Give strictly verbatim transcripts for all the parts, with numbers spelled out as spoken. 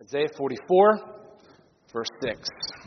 Isaiah forty-four, verse six.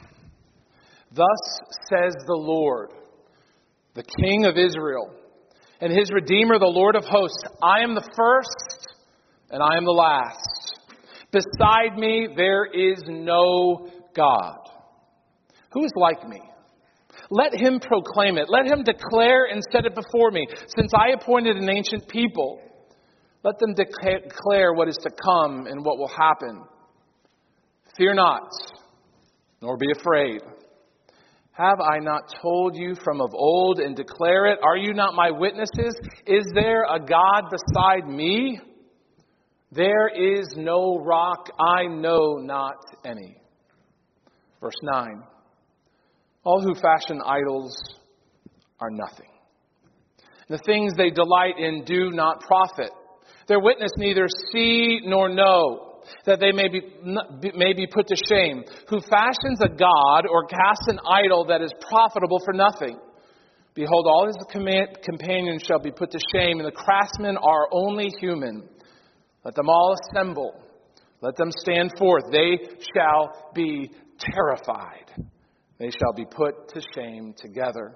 Thus says the Lord, the King of Israel, and his Redeemer, the Lord of hosts, I am the first and I am the last. Beside me there is no God. Who is like me? Let him proclaim it. Let him declare and set it before me. Since I appointed an ancient people, let them declare what is to come and what will happen. Fear not, nor be afraid. Have I not told you from of old and declare it? Are you not my witnesses? Is there a God beside me? There is no rock, I know not any. Verse nine. All who fashion idols are nothing. The things they delight in do not profit. Their witness neither see nor know, that they may be, may be put to shame. Who fashions a god or casts an idol that is profitable for nothing? Behold, all his companions shall be put to shame, and the craftsmen are only human. Let them all assemble. Let them stand forth. They shall be terrified. They shall be put to shame together.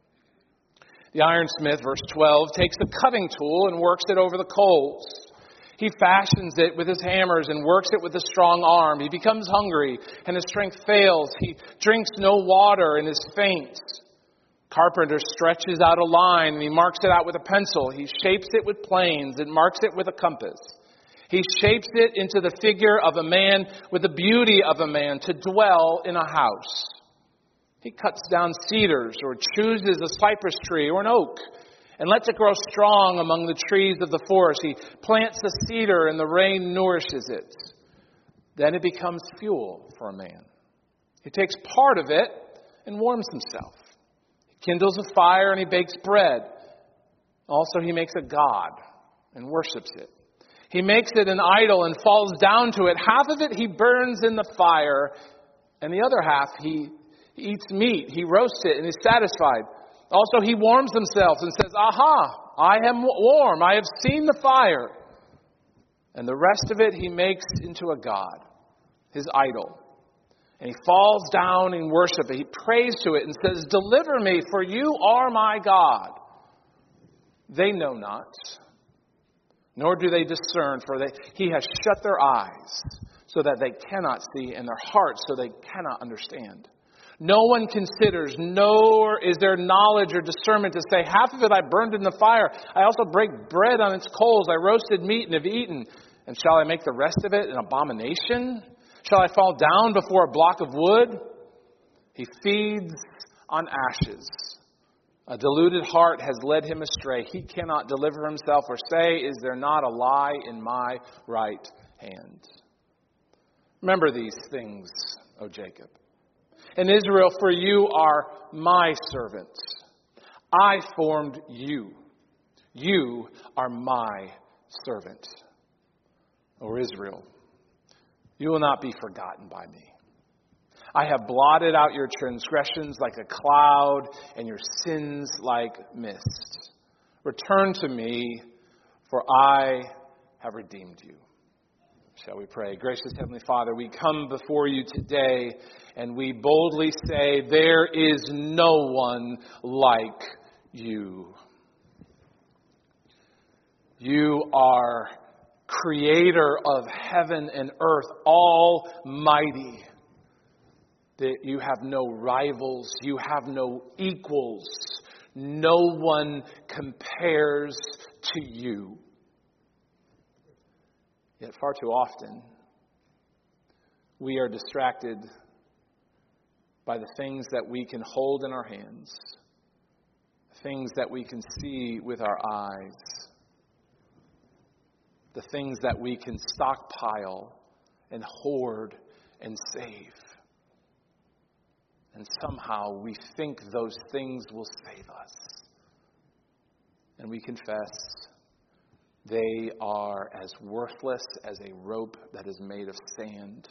The ironsmith, verse twelve, takes the cutting tool and works it over the coals. He fashions it with his hammers and works it with a strong arm. He becomes hungry and his strength fails. He drinks no water and is faint. Carpenter stretches out a line and he marks it out with a pencil. He shapes it with planes and marks it with a compass. He shapes it into the figure of a man with the beauty of a man to dwell in a house. He cuts down cedars or chooses a cypress tree or an oak and lets it grow strong among the trees of the forest. He plants the cedar and the rain nourishes it. Then it becomes fuel for a man. He takes part of it and warms himself. He kindles a fire and he bakes bread. Also he makes a god and worships it. He makes it an idol and falls down to it. Half of it he burns in the fire, and the other half he He eats meat, he roasts it, and is satisfied. Also, he warms himself and says, Aha, I am warm, I have seen the fire. And the rest of it he makes into a god, his idol. And he falls down in worship. He prays to it and says, Deliver me, for you are my God. They know not, nor do they discern, for they, he has shut their eyes so that they cannot see, and their hearts so they cannot understand. No one considers, nor is there knowledge or discernment to say, half of it I burned in the fire. I also break bread on its coals. I roasted meat and have eaten. And shall I make the rest of it an abomination? Shall I fall down before a block of wood? He feeds on ashes. A deluded heart has led him astray. He cannot deliver himself or say, Is there not a lie in my right hand? Remember these things, O Jacob. And Israel, for you are my servants. I formed you. You are my servant. O Israel, you will not be forgotten by me. I have blotted out your transgressions like a cloud and your sins like mist. Return to me, for I have redeemed you. Shall we pray? Gracious Heavenly Father, we come before you today and we boldly say, there is no one like you. You are creator of heaven and earth, almighty. That you have no rivals, you have no equals. No one compares to you. Yet far too often, we are distracted by the things that we can hold in our hands, things that we can see with our eyes, the things that we can stockpile and hoard and save. And somehow we think those things will save us. And we confess they are as worthless as a rope that is made of sand.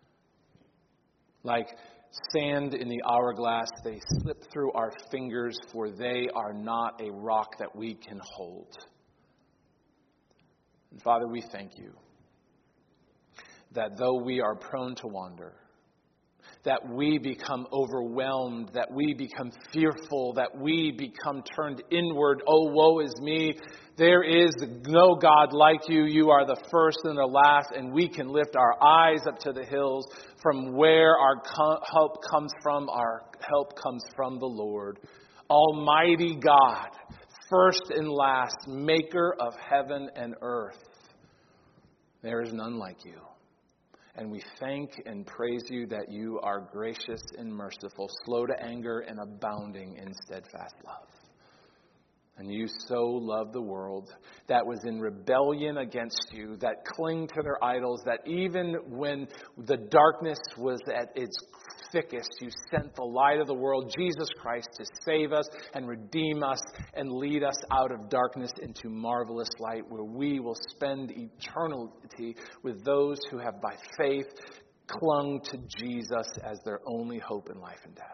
Like sand in the hourglass, they slip through our fingers, for they are not a rock that we can hold. And Father, we thank you that though we are prone to wander, that we become overwhelmed, that we become fearful, that we become turned inward. Oh, woe is me. There is no God like you. You are the first and the last, and we can lift our eyes up to the hills from where our help comes from. Our help comes from the Lord, Almighty God, first and last, maker of heaven and earth. There is none like you. And we thank and praise you that you are gracious and merciful, slow to anger and abounding in steadfast love. And you so loved the world that was in rebellion against you, that cling to their idols, that even when the darkness was at its thickest, you sent the light of the world, Jesus Christ, to save us and redeem us and lead us out of darkness into marvelous light, where we will spend eternity with those who have by faith clung to Jesus as their only hope in life and death.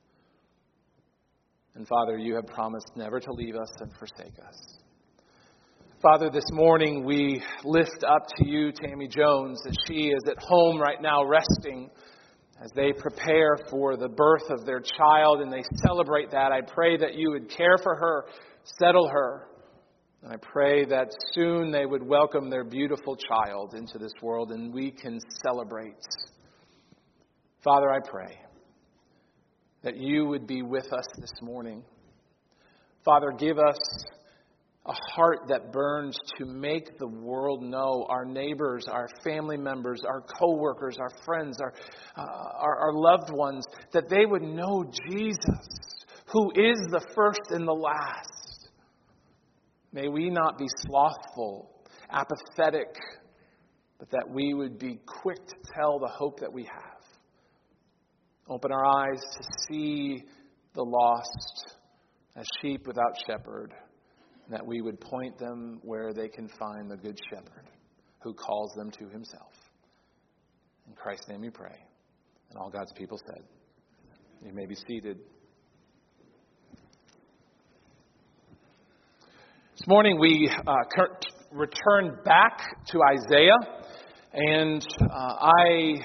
And Father, you have promised never to leave us and forsake us. Father, this morning we lift up to you Tammy Jones as she is at home right now resting as they prepare for the birth of their child and they celebrate that. I pray that you would care for her, settle her. And I pray that soon they would welcome their beautiful child into this world and we can celebrate. Father, I pray that you would be with us this morning. Father, give us a heart that burns to make the world know, our neighbors, our family members, our co-workers, our friends, our, uh, our, our loved ones, that they would know Jesus, who is the first and the last. May we not be slothful, apathetic, but that we would be quick to tell the hope that we have. Open our eyes to see the lost as sheep without shepherd, and that we would point them where they can find the good shepherd who calls them to himself. In Christ's name we pray. And all God's people said, you may be seated. This morning we uh, return back to Isaiah, and uh, I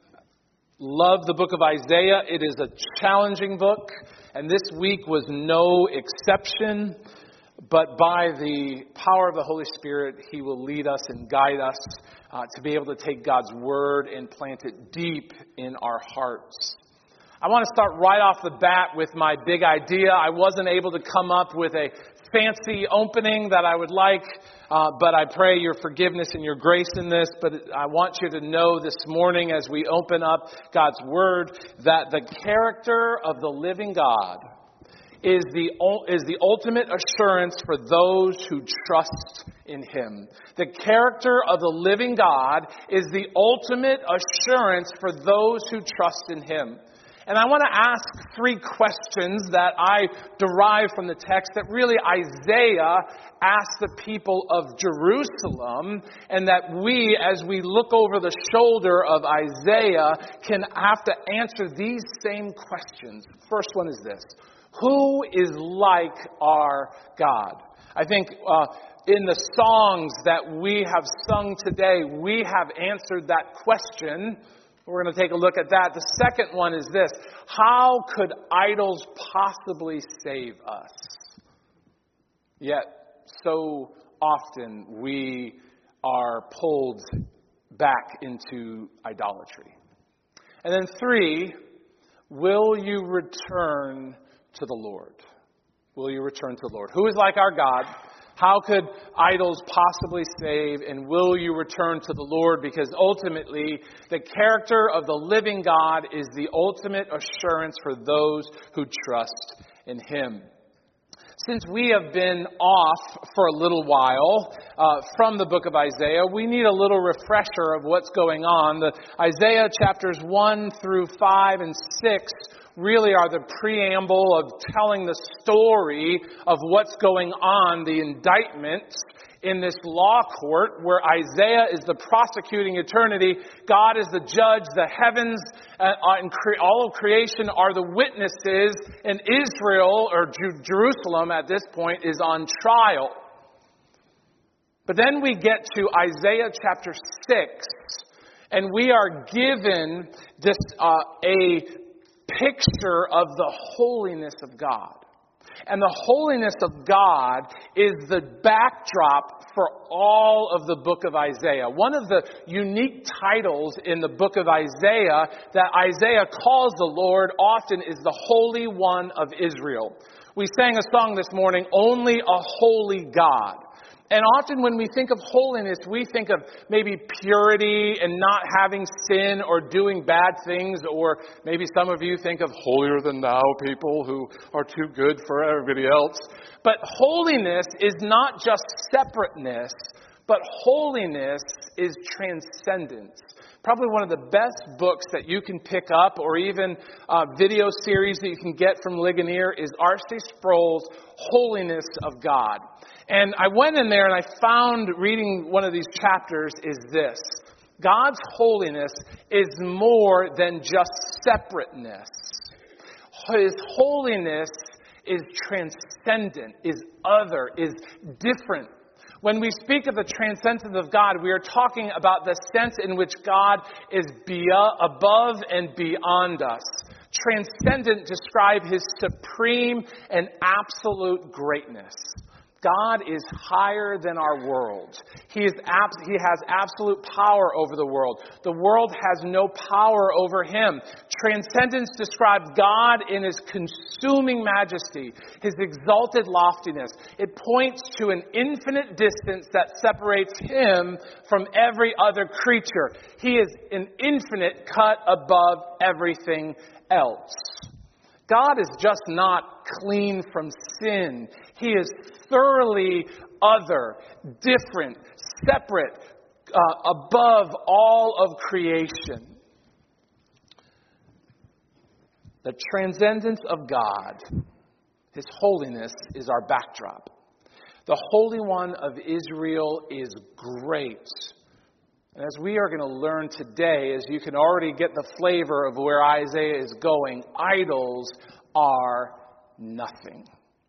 love the book of Isaiah. It is a challenging book, and this week was no exception. But by the power of the Holy Spirit, He will lead us and guide us uh, to be able to take God's Word and plant it deep in our hearts. I want to start right off the bat with my big idea. I wasn't able to come up with a fancy opening that I would like, uh, but I pray your forgiveness and your grace in this. But I want you to know this morning as we open up God's Word that the character of the living God is the is the ultimate assurance for those who trust in Him. The character of the living God is the ultimate assurance for those who trust in Him. And I want to ask three questions that I derive from the text that really Isaiah asked the people of Jerusalem, and that we, as we look over the shoulder of Isaiah, can have to answer these same questions. First one is this: who is like our God? I think uh, in the songs that we have sung today, we have answered that question. We're going to take a look at that. The second one is this: how could idols possibly save us? Yet, so often we are pulled back into idolatry. And then three, will you return to the Lord? Will you return to the Lord? Who is like our God? How could idols possibly save? And will you return to the Lord? Because ultimately, the character of the living God is the ultimate assurance for those who trust in Him. Since we have been off for a little while uh, from the book of Isaiah, we need a little refresher of what's going on. The Isaiah chapters one through five and six really are the preamble of telling the story of what's going on, the indictment in this law court where Isaiah is the prosecuting eternity. God is the judge. The heavens uh, and cre- all of creation are the witnesses. And Israel, or Ju- Jerusalem at this point, is on trial. But then we get to Isaiah chapter six. And we are given this uh, a picture of the holiness of God. And the holiness of God is the backdrop for all of the book of Isaiah. One of the unique titles in the book of Isaiah that Isaiah calls the Lord often is the Holy One of Israel. We sang a song this morning, Only a Holy God. And often when we think of holiness, we think of maybe purity and not having sin or doing bad things. Or maybe some of you think of holier than thou people who are too good for everybody else. But holiness is not just separateness, but holiness is transcendence. Probably one of the best books that you can pick up, or even a video series that you can get from Ligonier, is R C Sproul's Holiness of God. And I went in there and I found, reading one of these chapters, is this. God's holiness is more than just separateness. His holiness is transcendent, is other, is different. When we speak of the transcendence of God, we are talking about the sense in which God is beyond, above and beyond us. Transcendent describe His supreme and absolute greatness. God is higher than our world. He is abs- He has absolute power over the world. The world has no power over Him. Transcendence describes God in His consuming majesty, His exalted loftiness. It points to an infinite distance that separates Him from every other creature. He is an infinite cut above everything else. God is just not clean from sin. He is thoroughly other, different, separate, uh, above all of creation. The transcendence of God, His holiness, is our backdrop. The Holy One of Israel is great. And as we are going to learn today, as you can already get the flavor of where Isaiah is going, idols are nothing.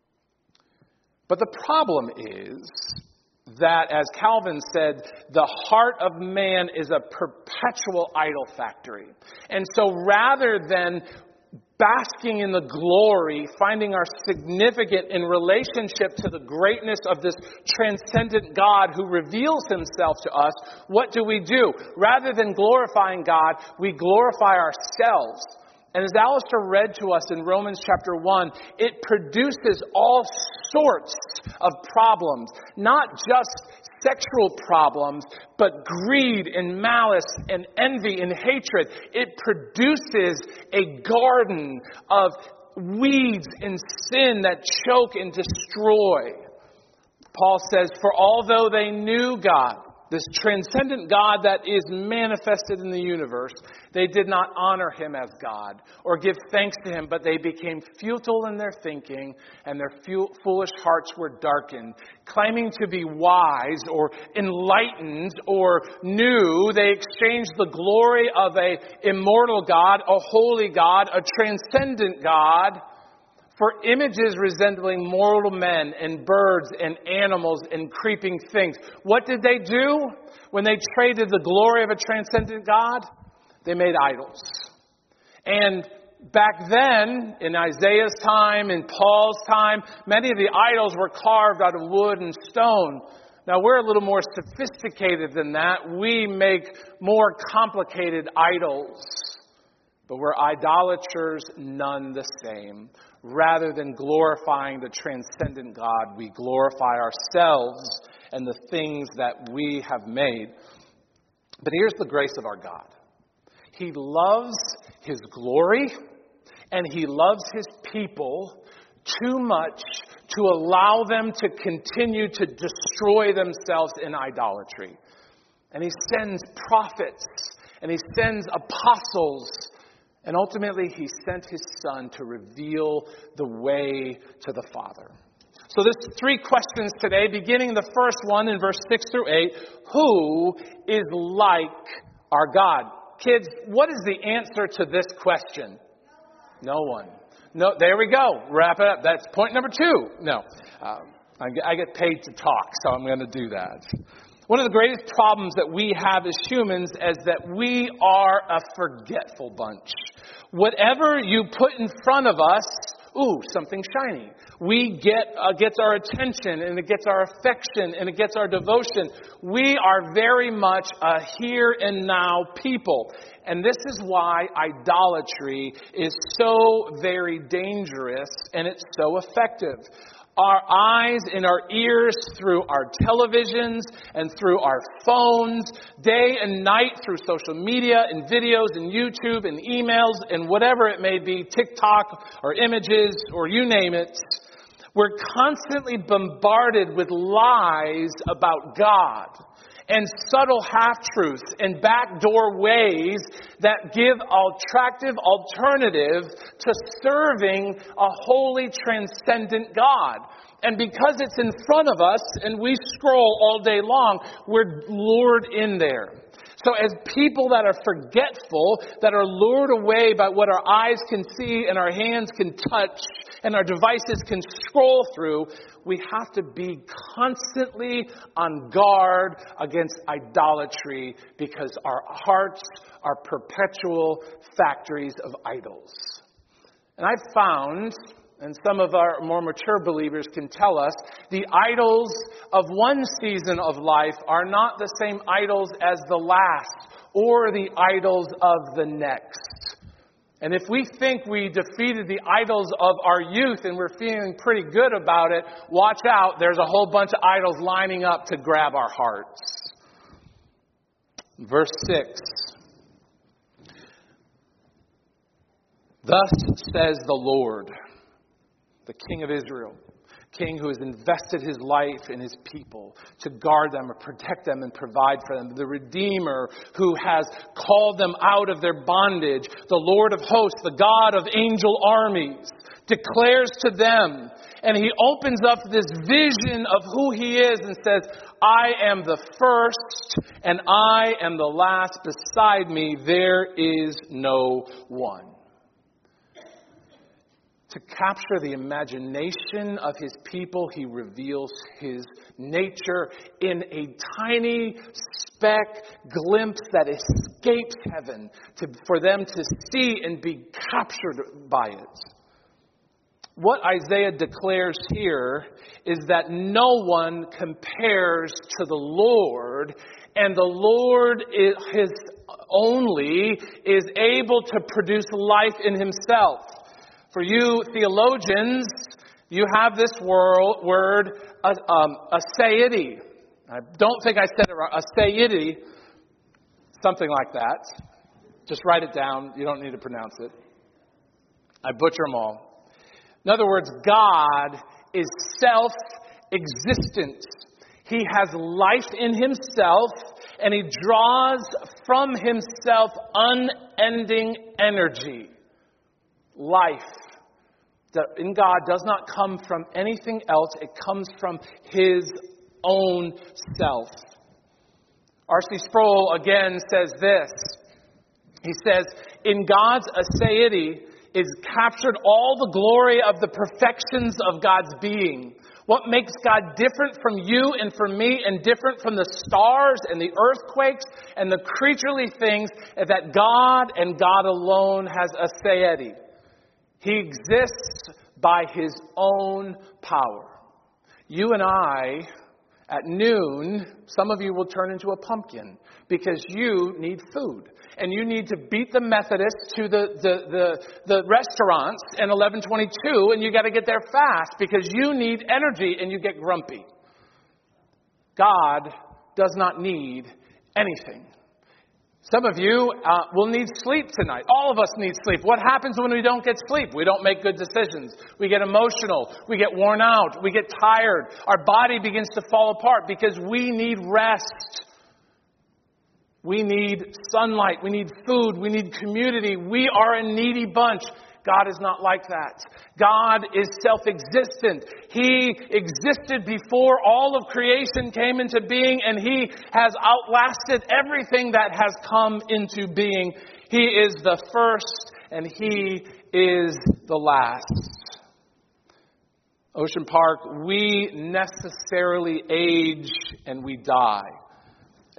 But the problem is that, as Calvin said, the heart of man is a perpetual idol factory. And so rather than basking in the glory, finding our significant in relationship to the greatness of this transcendent God who reveals Himself to us, what do we do? Rather than glorifying God, we glorify ourselves. And as Alistair read to us in Romans chapter one, it produces all sorts of problems, not just sexual problems, but greed and malice and envy and hatred. It produces a garden of weeds and sin that choke and destroy. Paul says, for although they knew God, this transcendent God that is manifested in the universe, they did not honor Him as God or give thanks to Him, but they became futile in their thinking, and their foolish hearts were darkened. Claiming to be wise or enlightened or new, they exchanged the glory of a immortal God, a holy God, a transcendent God, for images resembling mortal men and birds and animals and creeping things. What did they do when they traded the glory of a transcendent God? They made idols. And back then, in Isaiah's time, in Paul's time, many of the idols were carved out of wood and stone. Now, we're a little more sophisticated than that. We make more complicated idols. But we're idolaters none the same. Rather than glorifying the transcendent God, we glorify ourselves and the things that we have made. But here's the grace of our God. He loves His glory, and He loves His people too much to allow them to continue to destroy themselves in idolatry. And He sends prophets, and He sends apostles, and ultimately, He sent His Son to reveal the way to the Father. So there's three questions today, beginning the first one in verse six through eight. Who is like our God? Kids, what is the answer to this question? No one. No, there we go. Wrap it up. That's point number two. No. Um, I get paid to talk, so I'm going to do that. One of the greatest problems that we have as humans is that we are a forgetful bunch. Whatever you put in front of us, ooh, something shiny. We get uh, gets our attention, and it gets our affection, and it gets our devotion. We are very much a here and now people. And this is why idolatry is so very dangerous, and it's so effective. Our eyes and our ears through our televisions and through our phones, day and night through social media and videos and YouTube and emails and whatever it may be, TikTok or images or you name it. We're constantly bombarded with lies about God and subtle half-truths and backdoor ways that give attractive alternative to serving a holy, transcendent God. And because it's in front of us and we scroll all day long, we're lured in there. So as people that are forgetful, that are lured away by what our eyes can see and our hands can touch and our devices can scroll through, we have to be constantly on guard against idolatry because our hearts are perpetual factories of idols. And I've found, and some of our more mature believers can tell us, the idols of one season of life are not the same idols as the last or the idols of the next. And if we think we defeated the idols of our youth and we're feeling pretty good about it, watch out, there's a whole bunch of idols lining up to grab our hearts. Verse six. Thus says the Lord, the King of Israel, King who has invested his life in his people to guard them or protect them and provide for them. The Redeemer who has called them out of their bondage. The Lord of hosts, the God of angel armies, declares to them. And he opens up this vision of who he is and says, I am the first and I am the last. Beside me there is no one. To capture the imagination of his people, he reveals his nature in a tiny speck glimpse that escapes heaven to, for them to see and be captured by it. What Isaiah declares here is that no one compares to the Lord, and the Lord is his only is able to produce life in himself. For you theologians, you have this word, word uh, um, aseity. I don't think I said it right. Aseity, something like that. Just write it down. You don't need to pronounce it. I butcher them all. In other words, God is self-existent. He has life in himself, and he draws from himself unending energy. Life that in God does not come from anything else. It comes from his own self. R C Sproul again says this. He says, in God's aseity is captured all the glory of the perfections of God's being. What makes God different from you and from me and different from the stars and the earthquakes and the creaturely things is that God and God alone has aseity. He exists by his own power. You and I, at noon, some of you will turn into a pumpkin because you need food. And you need to beat the Methodists to the, the, the, the restaurants at eleven twenty-two, and you got to get there fast because you need energy and you get grumpy. God does not need anything. Some of you uh, will need sleep tonight. All of us need sleep. What happens when we don't get sleep? We don't make good decisions. We get emotional. We get worn out. We get tired. Our body begins to fall apart because we need rest. We need sunlight. We need food. We need community. We are a needy bunch. God is not like that. God is self-existent. He existed before all of creation came into being, and he has outlasted everything that has come into being. He is the first, and he is the last. Ocean Park, we necessarily age and we die.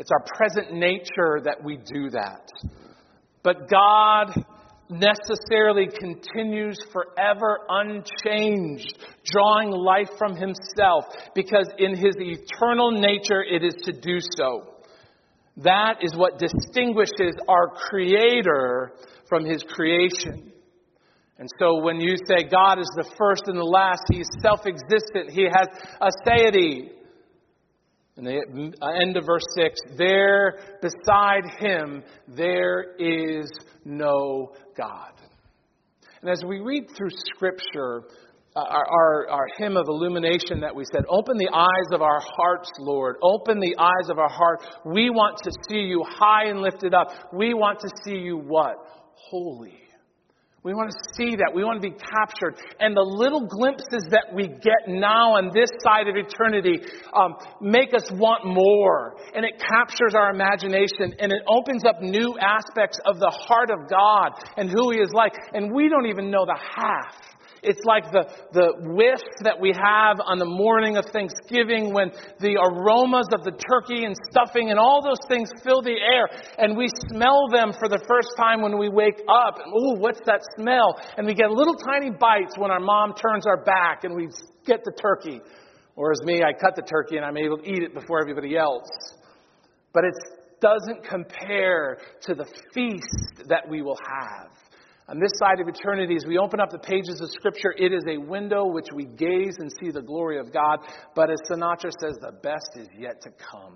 It's our present nature that we do that. But God necessarily continues forever unchanged, drawing life from himself, because in his eternal nature it is to do so. That is what distinguishes our Creator from his creation. And so when you say God is the first and the last, he is self-existent, he has aseity. In the end of verse six, there beside him there is no God. And as we read through Scripture, uh, our, our, our hymn of illumination that we said, open the eyes of our hearts, Lord. Open the eyes of our heart. We want to see you high and lifted up. We want to see you what? Holy. We want to see that. We want to be captured. And the little glimpses that we get now on this side of eternity um, make us want more. And it captures our imagination. And it opens up new aspects of the heart of God and who he is like. And we don't even know the half. It's like the, the whiff that we have on the morning of Thanksgiving when the aromas of the turkey and stuffing and all those things fill the air. And we smell them for the first time when we wake up. Ooh, what's that smell? And we get little tiny bites when our mom turns our back and we get the turkey. Or as me, I cut the turkey and I'm able to eat it before everybody else. But it doesn't compare to the feast that we will have. On this side of eternity, as we open up the pages of Scripture, it is a window which we gaze and see the glory of God. But as Sinatra says, the best is yet to come.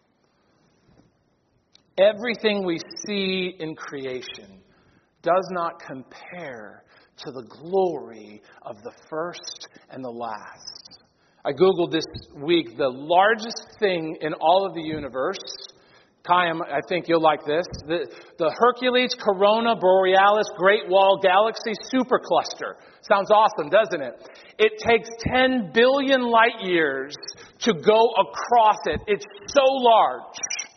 Everything we see in creation does not compare to the glory of the first and the last. I Googled this week the largest thing in all of the universe. Chaim, I think you'll like this. The, the Hercules Corona Borealis Great Wall Galaxy Supercluster. Sounds awesome, doesn't it? It takes ten billion light years to go across it. It's so large.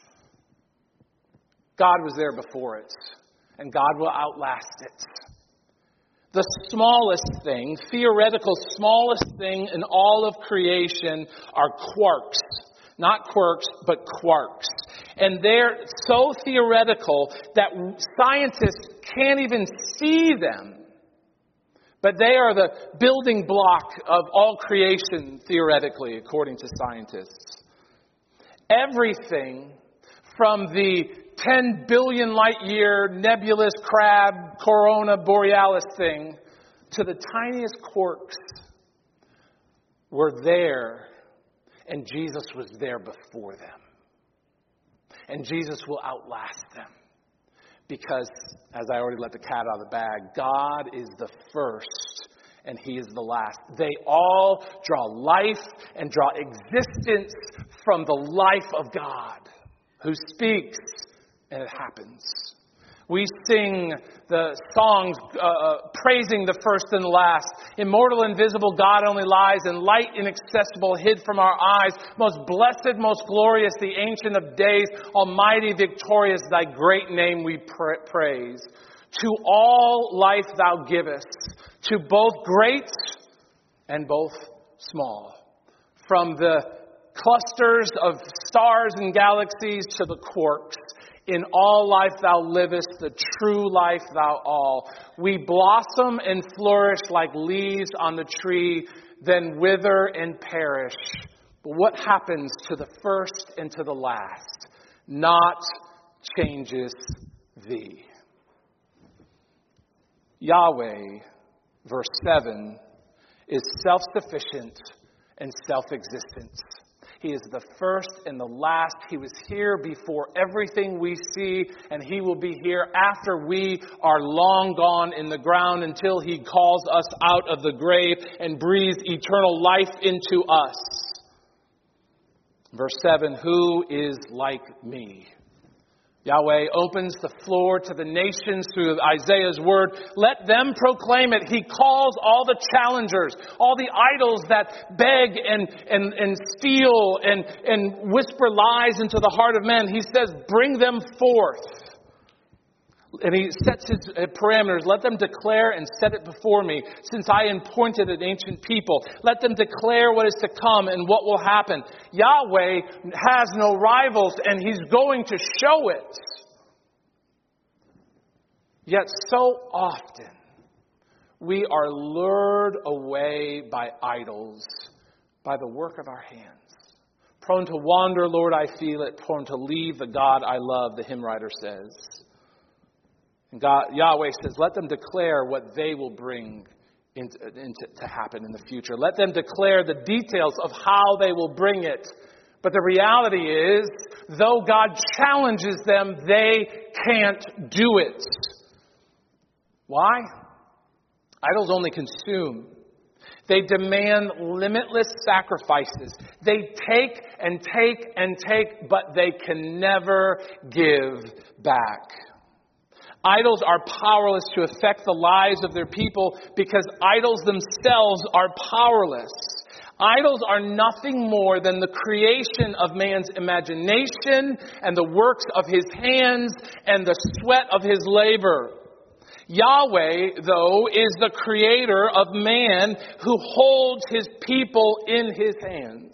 God was there before it, and God will outlast it. The smallest thing, theoretical smallest thing in all of creation are quarks. Not quirks, but quarks. And they're so theoretical that scientists can't even see them. But they are the building block of all creation, theoretically, according to scientists. Everything from the ten billion light year nebulous crab Corona Borealis thing to the tiniest quarks were there. And Jesus was there before them. And Jesus will outlast them. Because, as I already let the cat out of the bag, God is the first and he is the last. They all draw life and draw existence from the life of God, who speaks and it happens. We sing the songs uh, praising the first and the last. Immortal, invisible, God only lies, and light inaccessible hid from our eyes. Most blessed, most glorious, the Ancient of Days, almighty, victorious, thy great name we pra- praise. To all life thou givest, to both great and both small. From the clusters of stars and galaxies to the quarks. In all life thou livest, the true life thou all. We blossom and flourish like leaves on the tree, then wither and perish. But what happens to the first and to the last? Not changes thee. Yahweh, verse seven, is self-sufficient and self-existent. He is the first and the last. He was here before everything we see, and he will be here after we are long gone in the ground until he calls us out of the grave and breathes eternal life into us. Verse seven, who is like me? Yahweh opens the floor to the nations through Isaiah's word. Let them proclaim it. He calls all the challengers, all the idols that beg and, and, and steal and, and whisper lies into the heart of men. He says, bring them forth. And he sets his parameters. Let them declare and set it before me, since I appointed an ancient people. Let them declare what is to come and what will happen. Yahweh has no rivals, and he's going to show it. Yet so often, we are lured away by idols, by the work of our hands. Prone to wander, Lord, I feel it. Prone to leave the God I love, the hymn writer says. And God, Yahweh says, let them declare what they will bring into, into, to happen in the future. Let them declare the details of how they will bring it. But the reality is, though God challenges them, they can't do it. Why? Idols only consume. They demand limitless sacrifices. They take and take and take, but they can never give back. Idols are powerless to affect the lives of their people because idols themselves are powerless. Idols are nothing more than the creation of man's imagination and the works of his hands and the sweat of his labor. Yahweh, though, is the creator of man who holds his people in his hands.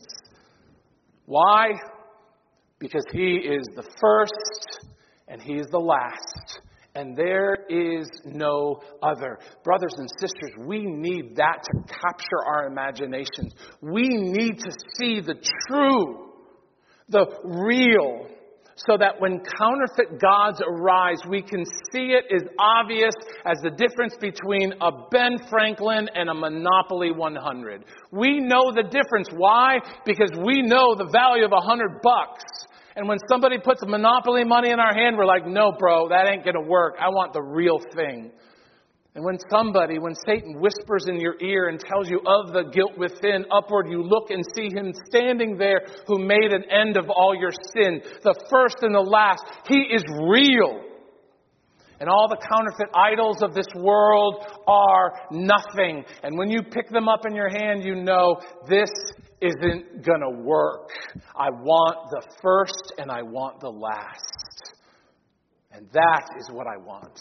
Why? Because he is the first and he is the last. And there is no other. Brothers and sisters, we need that to capture our imaginations. We need to see the true, the real, so that when counterfeit gods arise, we can see it as obvious as the difference between a Ben Franklin and a Monopoly one hundred. We know the difference. Why? Because we know the value of a hundred bucks. And when somebody puts Monopoly money in our hand, we're like, no, bro, that ain't going to work. I want the real thing. And when somebody, when Satan whispers in your ear and tells you of the guilt within, upward you look and see him standing there who made an end of all your sin, the first and the last. He is real. And all the counterfeit idols of this world are nothing. And when you pick them up in your hand, you know this isn't going to work. I want the first and I want the last. And that is what I want.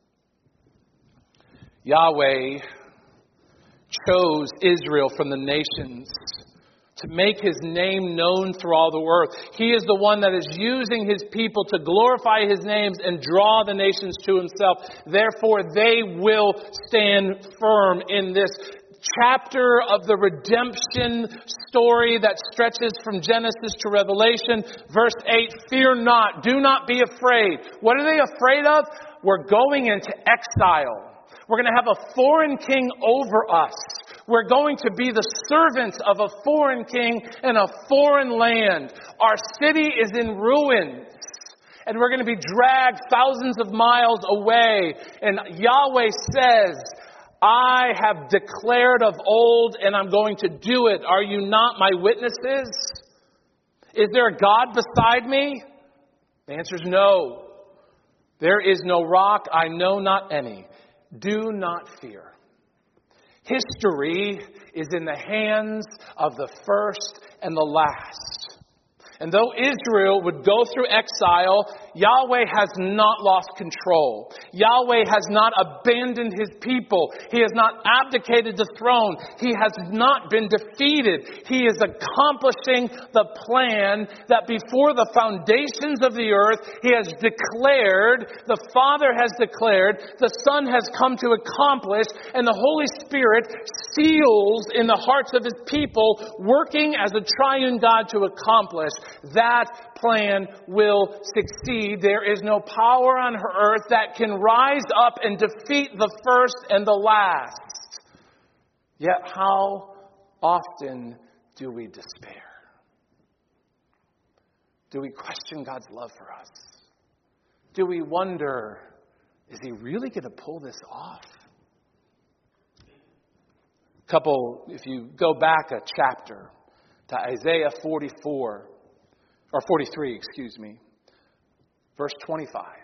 Yahweh chose Israel from the nations to make his name known through all the earth. He is the one that is using his people to glorify his names and draw the nations to himself. Therefore, they will stand firm in this chapter of the redemption story that stretches from Genesis to Revelation. Verse eight, fear not, do not be afraid. What are they afraid of? We're going into exile. We're going to have a foreign king over us. We're going to be the servants of a foreign king in a foreign land. Our city is in ruins. And we're going to be dragged thousands of miles away. And Yahweh says, I have declared of old and I'm going to do it. Are you not my witnesses? Is there a God beside me? The answer is no. There is no rock, I know not any. Do not fear. History is in the hands of the first and the last. And though Israel would go through exile, Yahweh has not lost control. Yahweh has not abandoned his people. He has not abdicated the throne. He has not been defeated. He is accomplishing the plan that before the foundations of the earth, he has declared, the Father has declared, the Son has come to accomplish, and the Holy Spirit seals in the hearts of his people, working as a triune God to accomplish. That plan will succeed. There is no power on earth that can rise up and defeat the first and the last. Yet how often do we despair? Do we question God's love for us? Do we wonder, is he really going to pull this off? A couple, if you go back a chapter to Isaiah forty-four, or forty-three, excuse me, verse twenty-five.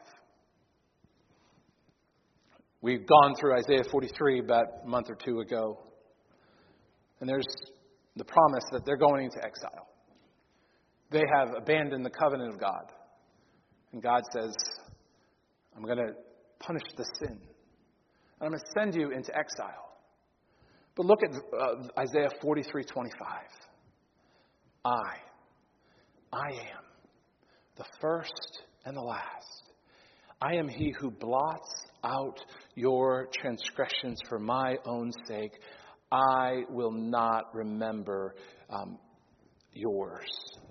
We've gone through Isaiah forty-three about a month or two ago. And there's the promise that they're going into exile. They have abandoned the covenant of God. And God says, I'm going to punish the sin. And I'm going to send you into exile. But look at uh, Isaiah forty-three twenty-five. I, I am the first and the last. I am he who blots out your transgressions for my own sake. I will not remember um, yours.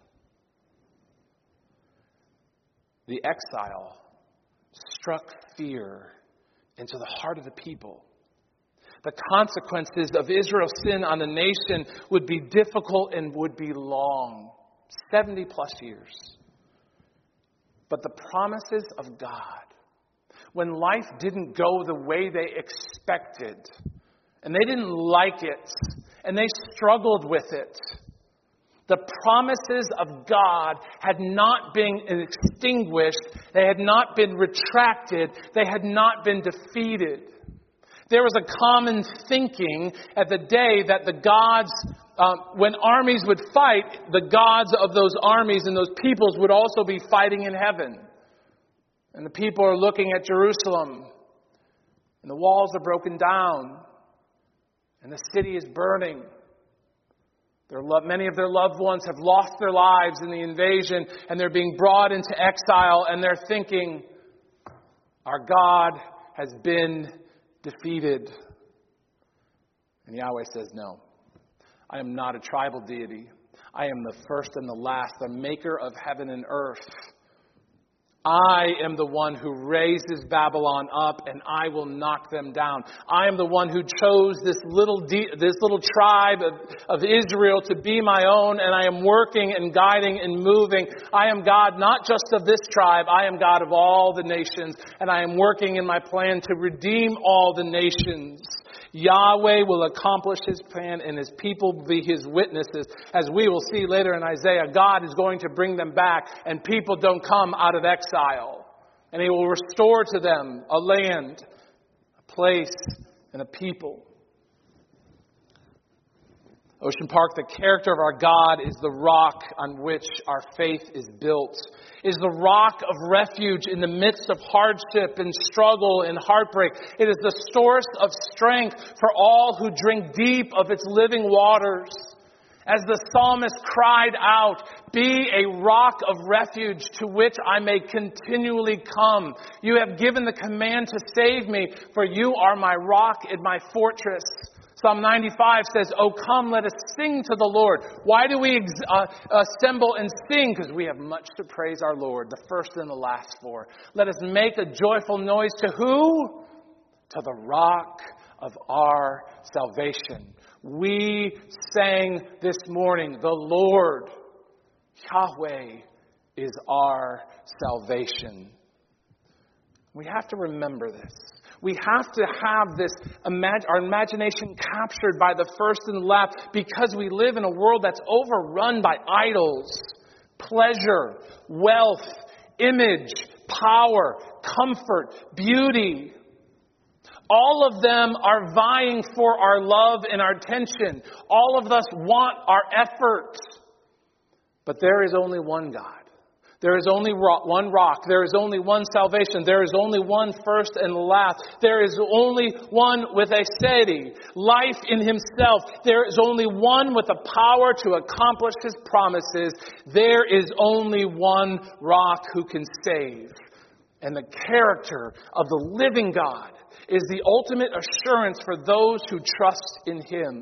The exile struck fear into the heart of the people. The consequences of Israel's sin on the nation would be difficult and would be long. seventy plus years. But the promises of God, when life didn't go the way they expected, and they didn't like it, and they struggled with it, the promises of God had not been extinguished, they had not been retracted, they had not been defeated. There was a common thinking at the day that the gods, uh, when armies would fight, the gods of those armies and those peoples would also be fighting in heaven. And the people are looking at Jerusalem, and the walls are broken down, and the city is burning. Their lo- many of their loved ones have lost their lives in the invasion, and they're being brought into exile, and they're thinking, our God has been defeated. And Yahweh says, no, I am not a tribal deity. I am the first and the last, the maker of heaven and earth. I am the one who raises Babylon up, and I will knock them down. I am the one who chose this little de- this little tribe of, of Israel to be my own, and I am working and guiding and moving. I am God not just of this tribe. I am God of all the nations, and I am working in my plan to redeem all the nations. Yahweh will accomplish his plan, and his people will be his witnesses. As we will see later in Isaiah, God is going to bring them back, and people don't come out of exile. And he will restore to them a land, a place, and a people. Ocean Park, the character of our God is the rock on which our faith is built. Is the rock of refuge in the midst of hardship and struggle and heartbreak. It is the source of strength for all who drink deep of its living waters. As the psalmist cried out, be a rock of refuge to which I may continually come. You have given the command to save me, for you are my rock and my fortress. Psalm ninety-five says, oh, come, let us sing to the Lord. Why do we uh, assemble and sing? Because we have much to praise our Lord, the first and the last for. Let us make a joyful noise to who? To the rock of our salvation. We sang this morning, the Lord, Yahweh, is our salvation. We have to remember this. We have to have this, our imagination captured by the first and the last, because we live in a world that's overrun by idols, pleasure, wealth, image, power, comfort, beauty. All of them are vying for our love and our attention. All of us want our effort. But there is only one God. There is only one rock. There is only one salvation. There is only one first and last. There is only one with a steady life in himself. There is only one with the power to accomplish his promises. There is only one rock who can save. And the character of the living God is the ultimate assurance for those who trust in him.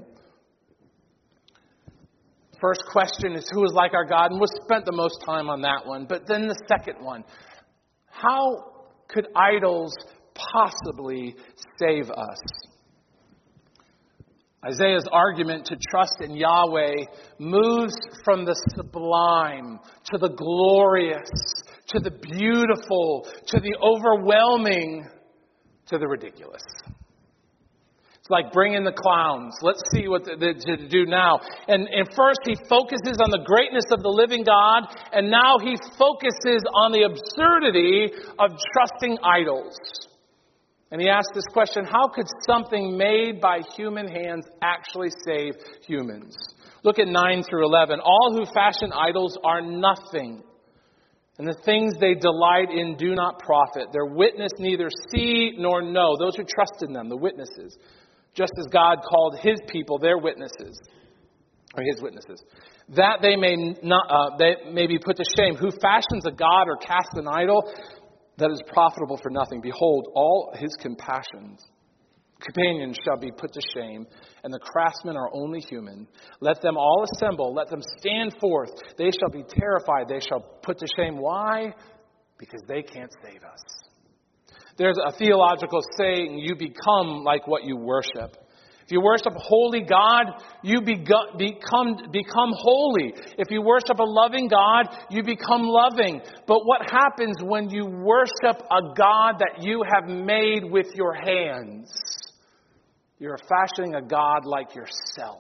First question is, who is like our God? And we'll spend the most time on that one. But then the second one, how could idols possibly save us? Isaiah's argument to trust in Yahweh moves from the sublime to the glorious, to the beautiful, to the overwhelming, to the ridiculous. It's like bringing the clowns. Let's see what to do now. And, and first he focuses on the greatness of the living God, and now he focuses on the absurdity of trusting idols. And he asks this question, how could something made by human hands actually save humans? Look at nine through eleven. All who fashion idols are nothing, And the things they delight in do not profit. Their witness neither see nor know. Those who trust in them, the witnesses. Just as God called his people their witnesses. Or his witnesses. That they may not uh, they may be put to shame. Who fashions a god or casts an idol that is profitable for nothing? Behold, all his compassions. Companions shall be put to shame, and the craftsmen are only human. Let them all assemble, let them stand forth. They shall be terrified, they shall put to shame. Why? Because they can't save us. There's a theological saying, you become like what you worship. If you worship a holy God, you become, become holy. If you worship a loving God, you become loving. But what happens when you worship a God that you have made with your hands? You're fashioning a God like yourself.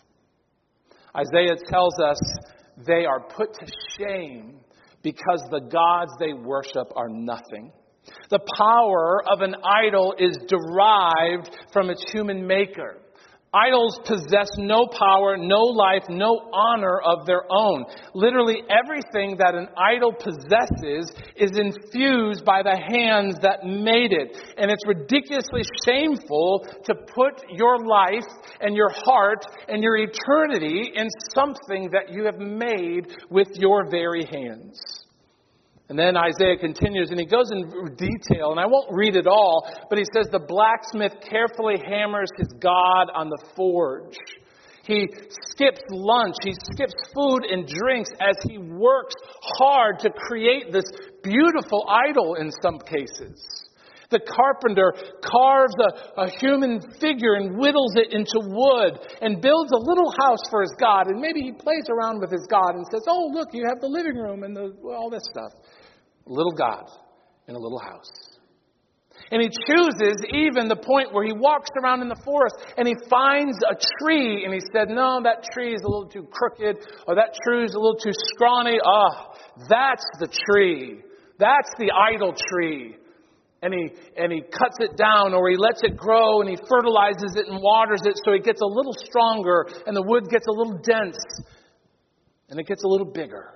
Isaiah tells us they are put to shame because the gods they worship are nothing. The power of an idol is derived from its human maker. Idols possess no power, no life, no honor of their own. Literally everything that an idol possesses is infused by the hands that made it. And it's ridiculously shameful to put your life and your heart and your eternity in something that you have made with your very hands. And then Isaiah continues, and he goes in detail, and I won't read it all, but he says, the blacksmith carefully hammers his God on the forge. He skips lunch, he skips food and drinks as he works hard to create this beautiful idol in some cases. The carpenter carves a, a human figure and whittles it into wood and builds a little house for his God. And maybe he plays around with his God and says, oh, look, you have the living room and the, all this stuff. A little God in a little house. And he chooses even the point where he walks around in the forest and he finds a tree and he said, no, that tree is a little too crooked, or that tree is a little too scrawny. Ah, that's the tree. That's the idol tree. And he, and he cuts it down, or he lets it grow and he fertilizes it and waters it so it gets a little stronger and the wood gets a little dense and it gets a little bigger.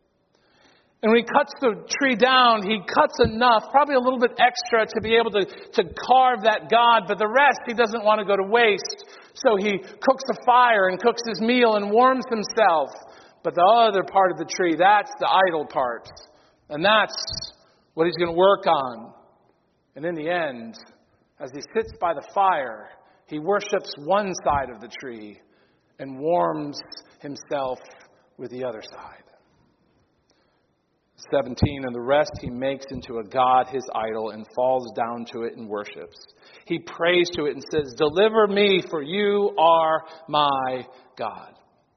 And when he cuts the tree down, he cuts enough, probably a little bit extra, to be able to, to carve that God. But the rest he doesn't want to go to waste. So he cooks a fire and cooks his meal and warms himself. But the other part of the tree, that's the idol part. And that's what he's going to work on. And in the end, as he sits by the fire, he worships one side of the tree and warms himself with the other side. seventeen, and the rest he makes into a god, his idol, and falls down to it and worships. He prays to it and says, deliver me, for you are my God.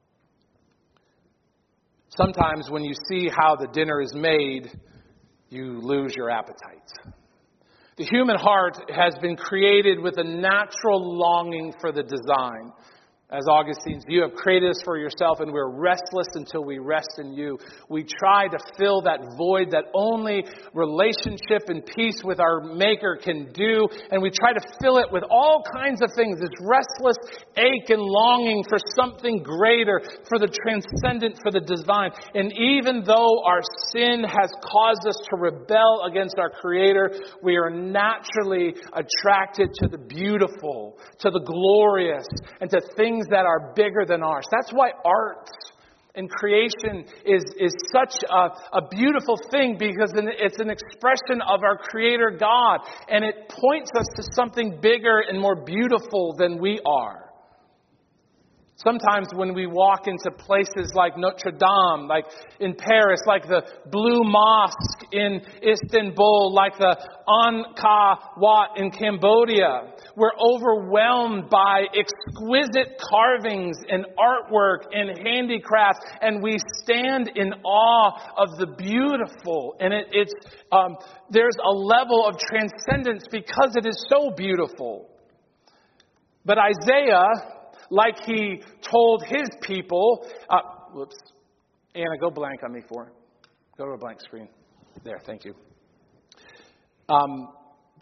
Sometimes when you see how the dinner is made, you lose your appetite. The human heart has been created with a natural longing for the design. As Augustine says, you have created us for yourself, and we're restless until we rest in you. We try to fill that void that only relationship and peace with our Maker can do, and we try to fill it with all kinds of things, this restless ache and longing for something greater, for the transcendent, for the divine. And even though our sin has caused us to rebel against our Creator, we are naturally attracted to the beautiful, to the glorious, and to things that are bigger than ours. That's why art and creation is, is such a, a beautiful thing, because it's an expression of our Creator God, and it points us to something bigger and more beautiful than we are. Sometimes when we walk into places like Notre Dame, like in Paris, like the Blue Mosque in Istanbul, like the Angkor Wat in Cambodia, we're overwhelmed by exquisite carvings and artwork and handicraft, and we stand in awe of the beautiful. And it, it's um, there's a level of transcendence because it is so beautiful. But Isaiah, like he told his people, uh, whoops, Anna, go blank on me for it. Go to a blank screen. There, thank you. Um,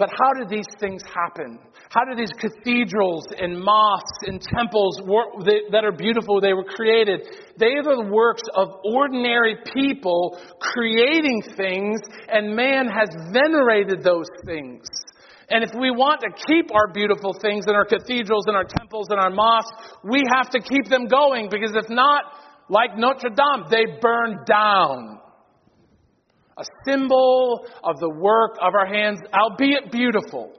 But how did these things happen? How did these cathedrals and mosques and temples that are beautiful, they were created? They are the works of ordinary people creating things, and man has venerated those things. And if we want to keep our beautiful things in our cathedrals and our temples and our mosques, we have to keep them going, because if not, like Notre Dame, they burn down. A symbol of the work of our hands, albeit beautiful.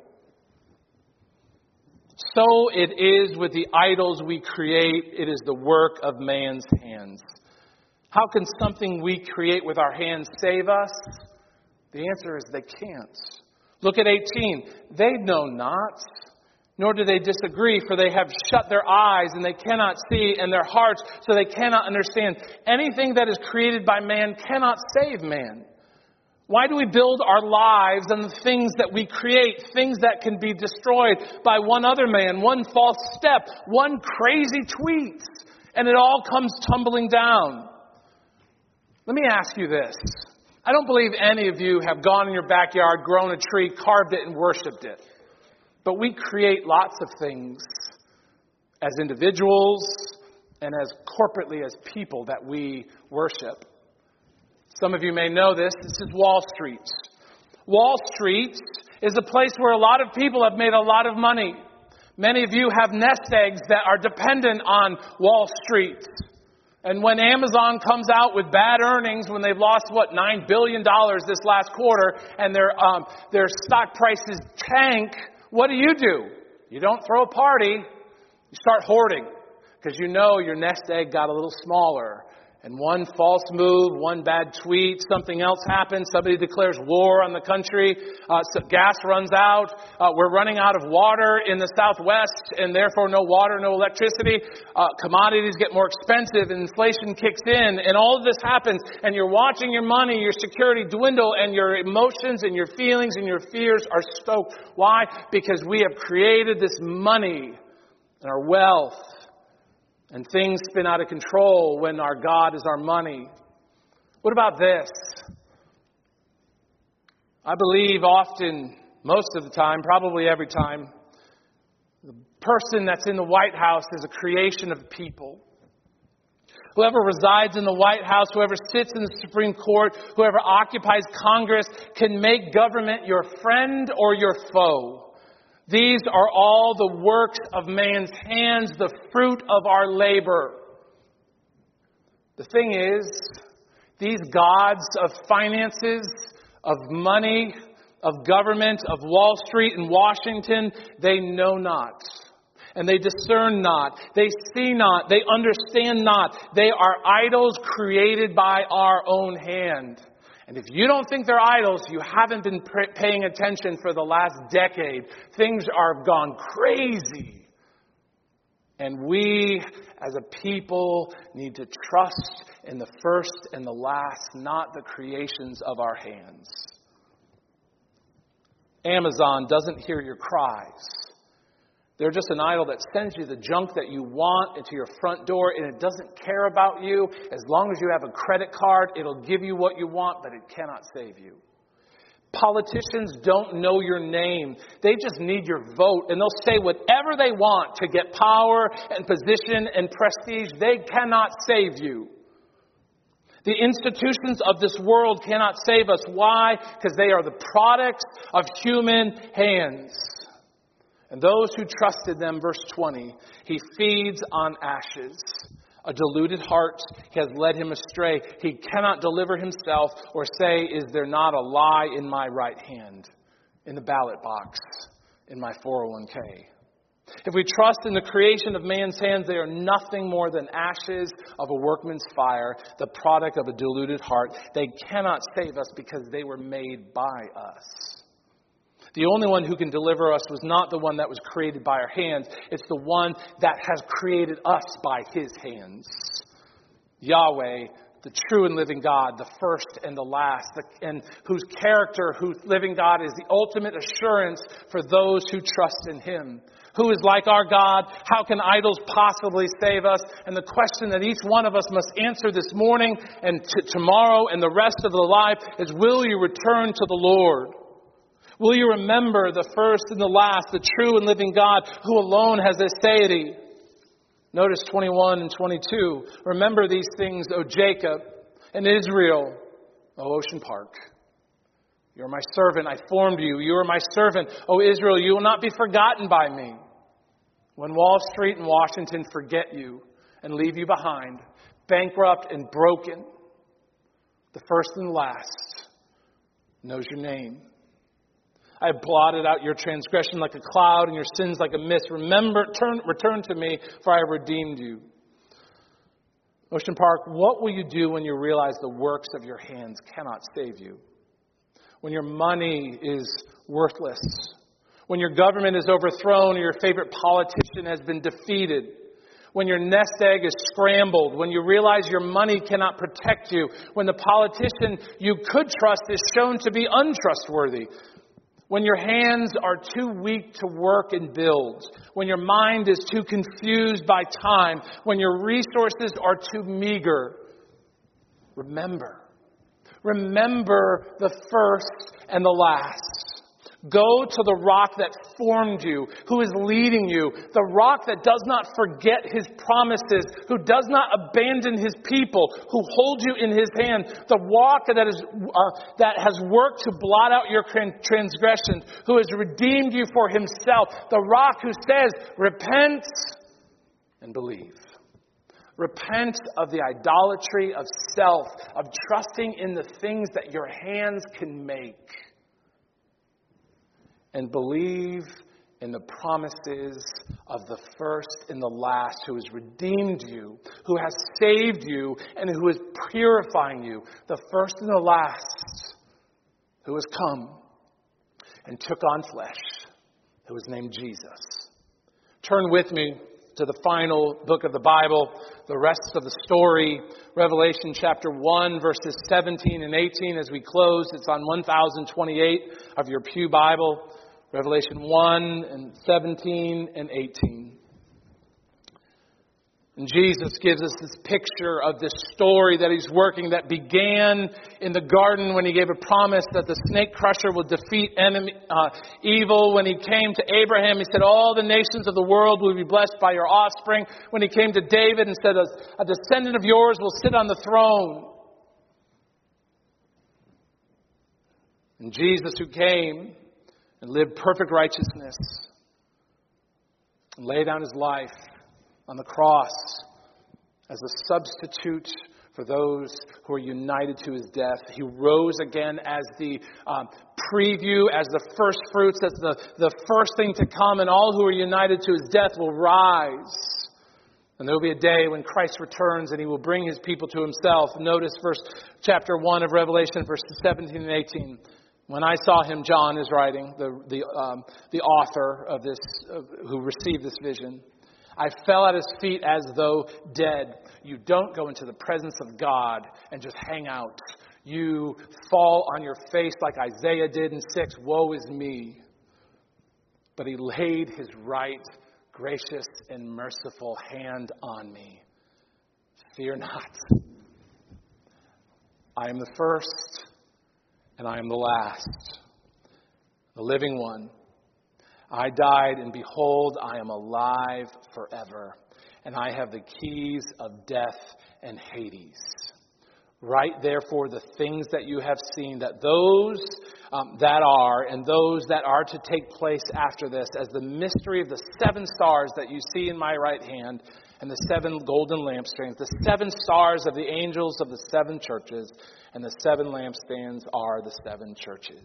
So it is with the idols we create. It is the work of man's hands. How can something we create with our hands save us? The answer is they can't. Look at eighteen. They know not, nor do they disagree, for they have shut their eyes and they cannot see, and their hearts, so they cannot understand. Anything that is created by man cannot save man. Why do we build our lives on the things that we create, things that can be destroyed by one other man, one false step, one crazy tweet, and it all comes tumbling down? Let me ask you this. I don't believe any of you have gone in your backyard, grown a tree, carved it, and worshipped it. But we create lots of things as individuals and as corporately as people that we worship. Some of you may know this. This is Wall Street. Wall Street is a place where a lot of people have made a lot of money. Many of you have nest eggs that are dependent on Wall Street. And when Amazon comes out with bad earnings, when they've lost, what, nine billion dollars this last quarter, and their um, their stock prices tank, what do you do? You don't throw a party. You start hoarding, because you know your nest egg got a little smaller. And one false move, one bad tweet, something else happens. Somebody declares war on the country. Uh, so gas runs out. Uh, we're running out of water in the Southwest, and therefore no water, no electricity. Uh, commodities get more expensive, and inflation kicks in, and all of this happens. And you're watching your money, your security dwindle, and your emotions and your feelings and your fears are stoked. Why? Because we have created this money and our wealth. And things spin out of control when our God is our money. What about this? I believe often, most of the time, probably every time, the person that's in the White House is a creation of people. Whoever resides in the White House, whoever sits in the Supreme Court, whoever occupies Congress can make government your friend or your foe. These are all the works of man's hands, the fruit of our labor. The thing is, these gods of finances, of money, of government, of Wall Street and Washington, they know not. And they discern not. They see not. They understand not. They are idols created by our own hand. And if you don't think they're idols, you haven't been paying attention for the last decade. Things are gone crazy. And we, as a people, need to trust in the first and the last, not the creations of our hands. Amazon doesn't hear your cries. They're just an idol that sends you the junk that you want into your front door, and it doesn't care about you. As long as you have a credit card, it'll give you what you want, but it cannot save you. Politicians don't know your name. They just need your vote, and they'll say whatever they want to get power and position and prestige. They cannot save you. The institutions of this world cannot save us. Why? Because they are the products of human hands. And those who trusted them, verse twenty, he feeds on ashes. A deluded heart has led him astray. He cannot deliver himself or say, is there not a lie in my right hand, in the ballot box, in my four oh one k? If we trust in the creation of man's hands, they are nothing more than ashes of a workman's fire, the product of a deluded heart. They cannot save us because they were made by us. The only one who can deliver us was not the one that was created by our hands. It's the one that has created us by his hands. Yahweh, the true and living God, the first and the last, the, and whose character, whose living God, is the ultimate assurance for those who trust in him. Who is like our God? How can idols possibly save us? And the question that each one of us must answer this morning and t- tomorrow and the rest of the life is, will you return to the Lord? Will you remember the first and the last, the true and living God who alone has aseity? Notice twenty-one and twenty-two. Remember these things, O Jacob, and Israel, O Ocean Park. You are my servant, I formed you. You are my servant, O Israel, you will not be forgotten by me. When Wall Street and Washington forget you and leave you behind, bankrupt and broken, the first and the last knows your name. I have blotted out your transgression like a cloud and your sins like a mist. Remember, turn, return to me, for I have redeemed you. Ocean Park, what will you do when you realize the works of your hands cannot save you? When your money is worthless? When your government is overthrown or your favorite politician has been defeated? When your nest egg is scrambled? When you realize your money cannot protect you? When the politician you could trust is shown to be untrustworthy? When your hands are too weak to work and build, when your mind is too confused by time, when your resources are too meager, remember. Remember the first and the last. Go to the rock that formed you, who is leading you, the rock that does not forget his promises, who does not abandon his people, who holds you in his hand, the rock that is uh, that has worked to blot out your transgressions, who has redeemed you for himself, the rock who says, repent and believe. Repent of the idolatry of self, of trusting in the things that your hands can make. And believe in the promises of the first and the last, who has redeemed you, who has saved you, and who is purifying you. The first and the last, who has come and took on flesh, who is named Jesus. Turn with me to the final book of the Bible, the rest of the story, Revelation chapter one, verses seventeen and eighteen. As we close, it's on one thousand twenty-eight of your Pew Bible. Revelation one and seventeen and eighteen. And Jesus gives us this picture of this story that he's working that began in the garden when he gave a promise that the snake crusher would defeat enemy, uh, evil. When he came to Abraham, he said, all the nations of the world will be blessed by your offspring. When he came to David and said, a descendant of yours will sit on the throne. And Jesus, who came and lived perfect righteousness and laid down his life on the cross as a substitute for those who are united to his death. He rose again as the um, preview, as the first fruits, as the, the first thing to come, and all who are united to his death will rise. And there will be a day when Christ returns and he will bring his people to himself. Notice verse chapter one of Revelation, verses seventeen and eighteen. When I saw him, John is writing, the the um, the author of this, uh, who received this vision, I fell at his feet as though dead. You don't go into the presence of God and just hang out. You fall on your face like Isaiah did in six. Woe is me. But he laid his right, gracious, and merciful hand on me. Fear not. I am the first and I am the last, the living one. I died, and behold, I am alive forever, and I have the keys of death and Hades. Write therefore the things that you have seen, that those um, that are and those that are to take place after this, as the mystery of the seven stars that you see in my right hand, and the seven golden lampstands, the seven stars of the angels of the seven churches, and the seven lampstands are the seven churches.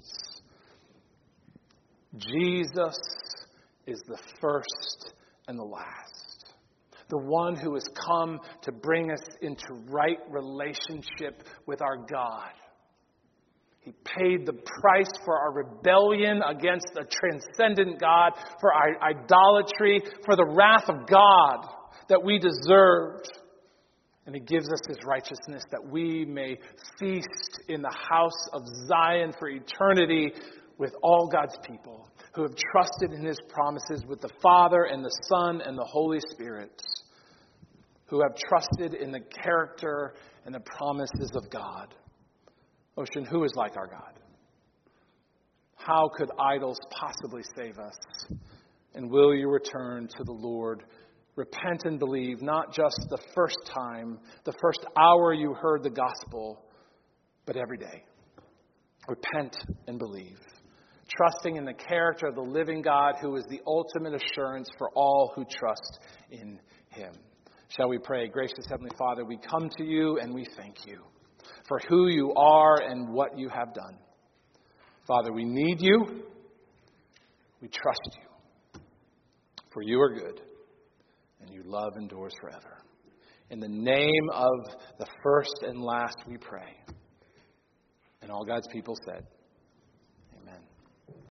Jesus is the first and the last. The one who has come to bring us into right relationship with our God. He paid the price for our rebellion against a transcendent God, for our idolatry, for the wrath of God that we deserved. And he gives us his righteousness that we may feast in the house of Zion for eternity with all God's people who have trusted in his promises, with the Father and the Son and the Holy Spirit, who have trusted in the character and the promises of God. Ocean, who is like our God? How could idols possibly save us? And will you return to the Lord? Repent and believe, not just the first time, the first hour you heard the gospel, but every day. Repent and believe, trusting in the character of the living God who is the ultimate assurance for all who trust in him. Shall we pray? Gracious Heavenly Father, we come to you and we thank you for who you are and what you have done. Father, we need you. We trust you. For you are good and your love endures forever. In the name of the first and last we pray. And all God's people said,